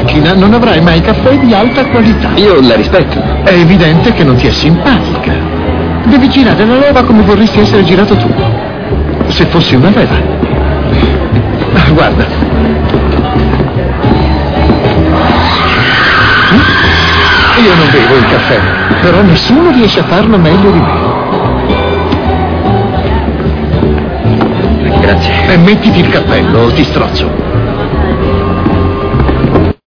macchina non avrai mai caffè di alta qualità. Io la rispetto. È evidente che non ti è simpatica. Devi girare la leva come vorresti essere girato tu. Se fossi una leva. Guarda. Io non bevo il caffè, però nessuno riesce a farlo meglio di me. Grazie. E mettiti il cappello o ti strozzo.